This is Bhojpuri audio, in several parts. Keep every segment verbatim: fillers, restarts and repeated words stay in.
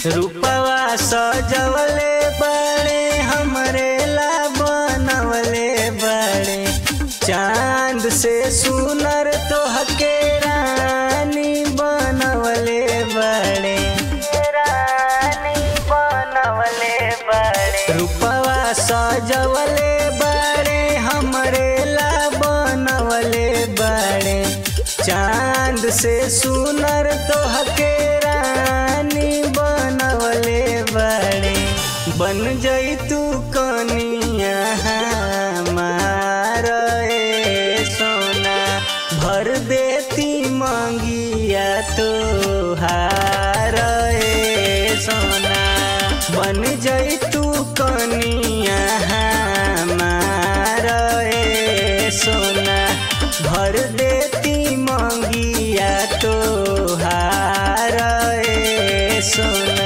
रूपवा सजवले बड़े हमरे ला बनवले बड़े चांद से सुनर तोहके रानी बनवले बड़े रानी बनवले बड़े रूपवा सजवले बड़े हमरे ला बनवले बड़े चांद से सुनर तोहके रानी बनवले बड़े बन जई तू कनिया हमार ए सोना भर देती मंगिया तोहार ए सोना बन जई तू कनिया हमार ए सोना भर देती मंगिया तोहार ए सोना।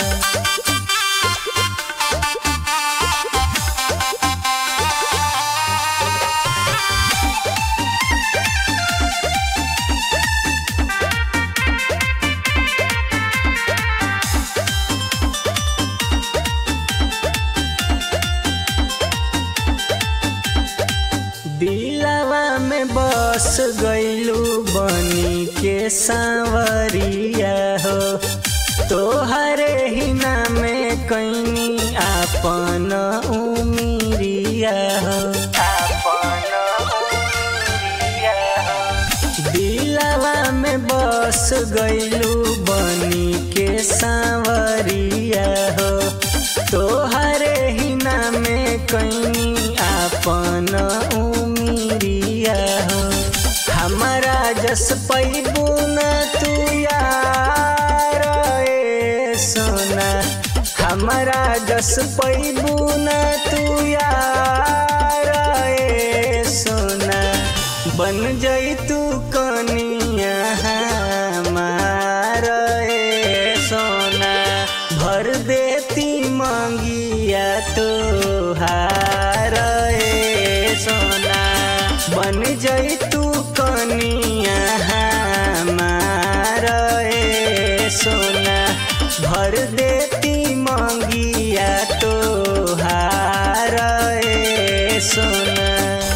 दिलवा में बस गईलू बनी के सांवरिया हो तोहरे ही नामे कैनी आपन उमिरिया हो आपन उमिरिया हो दिलवा में बस गईलू बनी के सांवरिया हो तोहरे ही नामे कैनी आपन उमिरिया हो हमारा जस पैबू न तू यार ए सोना हमारा जस पैबू न तू यार ए सोना बन जई तू कनिया हमार ए सोना भर देती मंगिया तोहार ए सोना बन जई तू कनिया हमार ए सोना भर देती मंगिया तोहार ए सोना।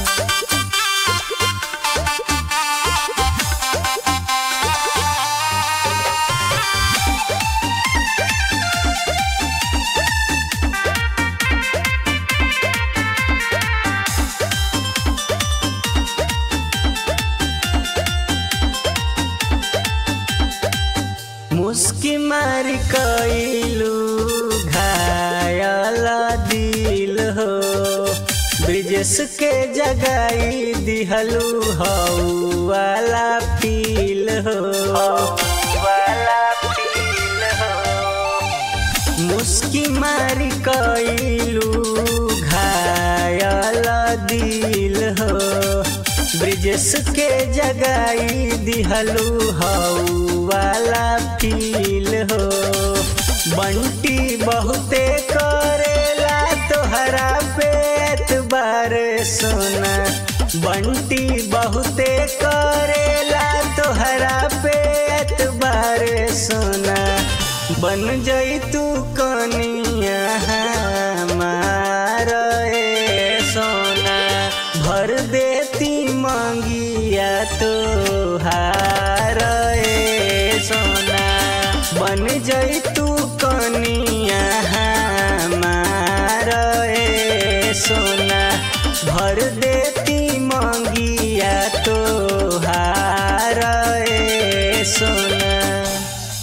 मुस्की मारी कैलू घायल दिल हो ब्रिजेश के जगाई दिहलू हऊ वाला पील हो वाला पील हो मुस्की मारी कैलू घायल दिल हो ब्रिजेश के जगाई दिहलू हऊ वाला फील हो बंटी बहुते करेला तोहरा पे एतबार सोना बंटी बहुते करेला तोहरा पे एतबार सोना बन जई तू कनिया हमार ए सोना भर देती मंगिया तोहार ए सोना बन जई तू कनिया हमार ए सोना भर देती मंगिया तोहार ए सोना।